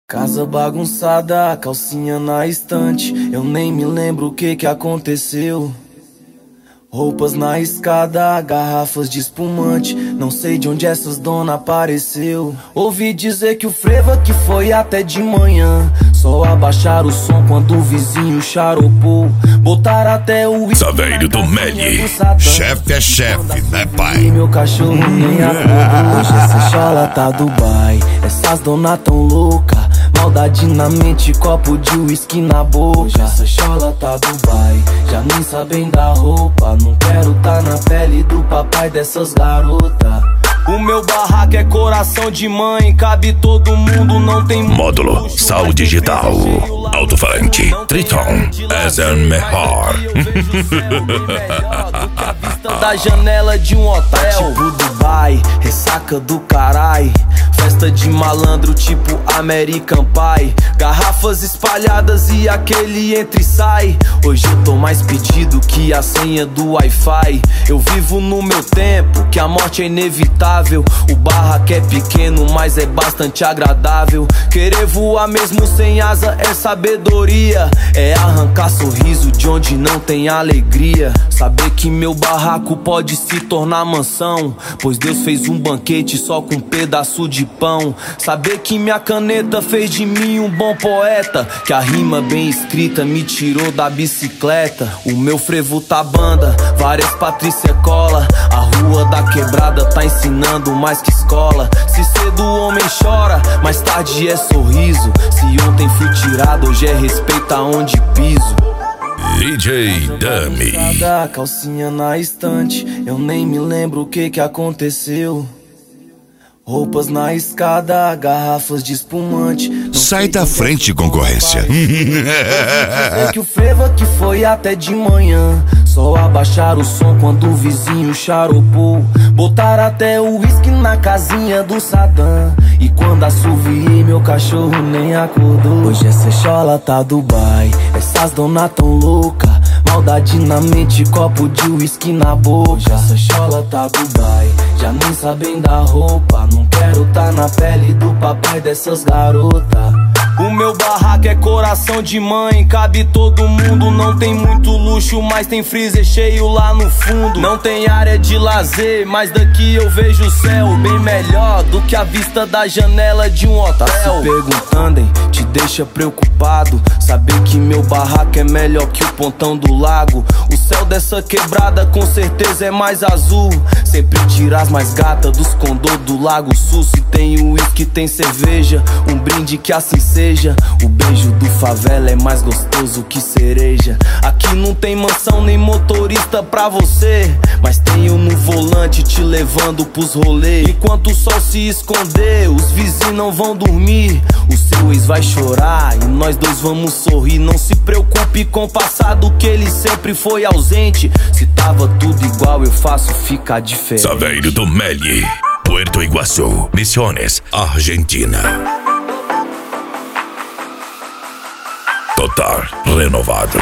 Casa bagunçada, calcinha na estante. Eu nem me lembro o que aconteceu. Roupas na escada, garrafas de espumante. Não sei de onde essas dona apareceu. Ouvi dizer que o frevo aqui foi até de manhã. Só abaixar o som quando o vizinho charopou. Botar até o Saveiro do Meli. Chefe é chefe, né pai? E meu cachorro nem acordou. Hoje essa chola tá Dubai. Essas dona tão louca. Maldade na mente, copo de uísque na boca. Hoje essa chola tá Dubai. Já nem sabem da roupa. Não quero tá na pele do papai dessas garotas. O meu barraco é coração de mãe, cabe todo mundo, não tem módulo Sal Digital, alto-falante, Triton, és o melhor. Da janela de um hotel, tipo Dubai, ressaca do carai. Festa de malandro tipo American Pie. Garrafas espalhadas e aquele entra e sai. Hoje eu tô mais pedido que a senha do Wi-Fi. Eu vivo no meu tempo, que a morte é inevitável. O barraco é pequeno, mas é bastante agradável. Querer voar mesmo sem asa é sabedoria. É arrancar sorriso de onde não tem alegria. Saber que meu barraco pode se tornar mansão, pois Deus fez um banquete só com um pedaço de pão. Saber que minha caneta fez de mim um bom poeta, que a rima bem escrita me tirou da bicicleta. O meu frevo tá banda, várias Patrícia cola. A rua da quebrada tá ensinando mais que escola. Se cedo o homem chora, mais tarde é sorriso. Se ontem fui tirado, hoje é respeito aonde piso. DJ Dummy. Calcinha na estante, eu nem me lembro o que aconteceu. Roupas na escada, garrafas de espumante. Sai da frente, concorrência. Dizer que o frevo aqui foi até de manhã. Só abaixar o som quando o vizinho charopou. Botar até o uísque na casinha do Saddam. E quando assoviei, meu cachorro nem acordou. Hoje essa chola tá Dubai. Essas dona tão louca. Maldade na mente, copo de uísque na boca. Hoje essa chola tá Dubai. Já nem sabem da roupa. Não quero tá na pele do papai dessas garotas. O meu barraco é coração de mãe, cabe todo mundo. Não tem muito luxo, mas tem freezer cheio lá no fundo. Não tem área de lazer, mas daqui eu vejo o céu bem melhor do que a vista da janela de um hotel. Tá se perguntando, hein? Te deixa preocupado saber que meu barraco é melhor que o pontão do lago. O céu dessa quebrada com certeza é mais azul. Sempre tira as mais gatas dos condô do Lago Sul. Se tem uísque, tem cerveja, um brinde que assim seja. O beijo do favela é mais gostoso que cereja. Aqui não tem mansão nem motorista pra você, mas tenho no volante te levando pros rolês. Enquanto o sol se esconder, os vizinhos não vão dormir. O seu ex vai chorar e nós dois vamos sorrir. Não se preocupe com o passado, que ele sempre foi ausente. Se tava tudo igual, eu faço ficar diferente. Saveiro do Meli, Puerto Iguaçu, Misiones, Argentina. Total renovado.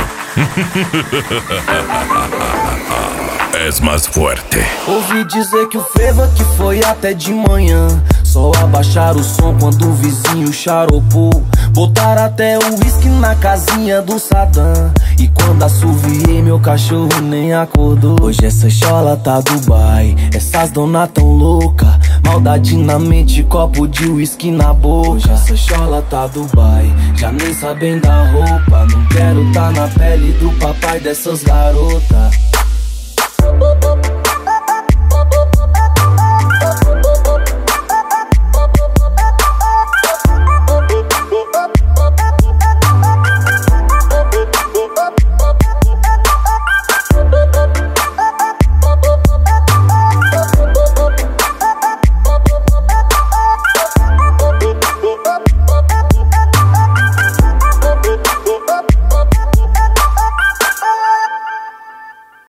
És mais forte. Ouvi dizer que o frevo aqui foi até de manhã. Só abaixar o som quando o vizinho charopou. Botar até o uísque na casinha do Saddam. E quando assoviei, meu cachorro nem acordou. Hoje essa chola tá Dubai. Essas dona tão louca. Maldade na mente, copo de uísque na boca. Hoje essa chola tá Dubai. Já nem sabem da roupa. Não quero tá na pele do papai dessas garotas.